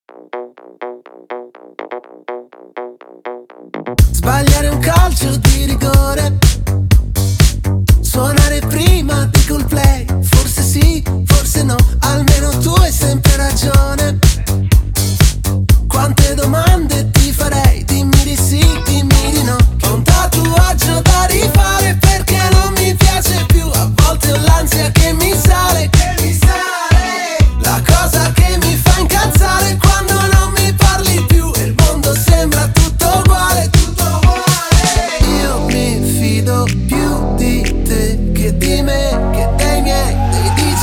Sbagliare un calcio di rigore, suonare prima di Coldplay. Forse sì, forse no, almeno tu hai sempre ragione. Quante domande ti farei, dimmi di sì, dimmi di no. Ho un tatuaggio da rifare perché non mi piace più. A volte ho l'ansia che mi sale, la cosa che mi fa incazzare quando non mi parli più e il mondo sembra tutto uguale, tutto uguale. Io mi fido più di te che di me, che dei miei, dei DJ.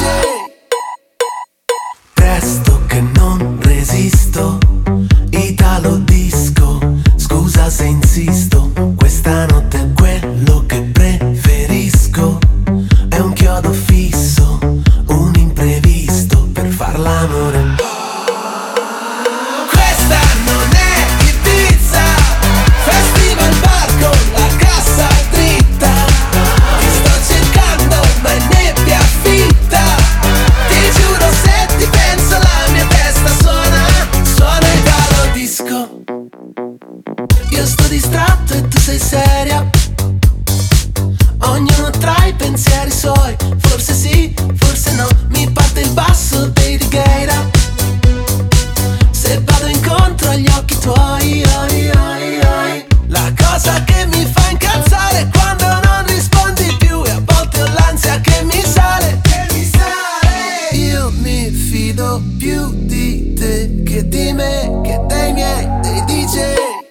Presto che non resisto, Italo disco, scusa se insisto, questa notte è quello che preferisco. È un chiodo fisso, un imprevisto per far l'amore. Questa non è Ibiza, festival bar con la cassa dritta. Ti sto cercando ma è nebbia fitta. Ti giuro se ti penso la mia testa suona Italo disco. Io sto distratto e tu sei seria, ognuno tra i pensieri suoi. Forse sì, forse no, mi parte il basso dei Righeira. Se vado incontro agli occhi tuoi, la cosa che mi fa incazzare è quando non rispondi più e a volte ho l'ansia che mi sale, Io mi fido più di te che di me, che dei miei, dei DJ.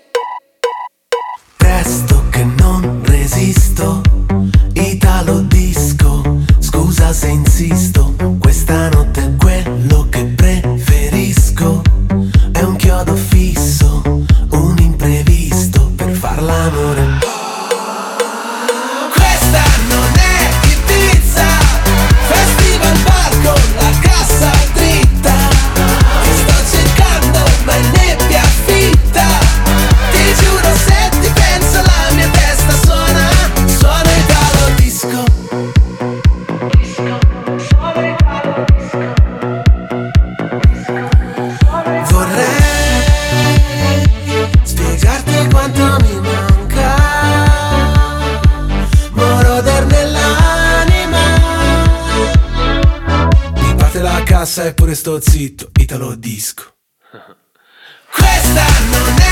Presto che non resisto, Italo disco, scusa se insisto, questa notte è quello che preferisco. È un chiodo fisso, un imprevisto per far l'amore. Questa non è Ibiza, festival bar con la cassa dritta. Ti sto cercando ma è nebbia fitta. Ti giuro se ti penso la mia testa suona Italo disco. Vorrei spiegarti quanto mi manca, moroder nell'anima. Mi parte la cassa eppure sto zitto, Italo disco. Questa non è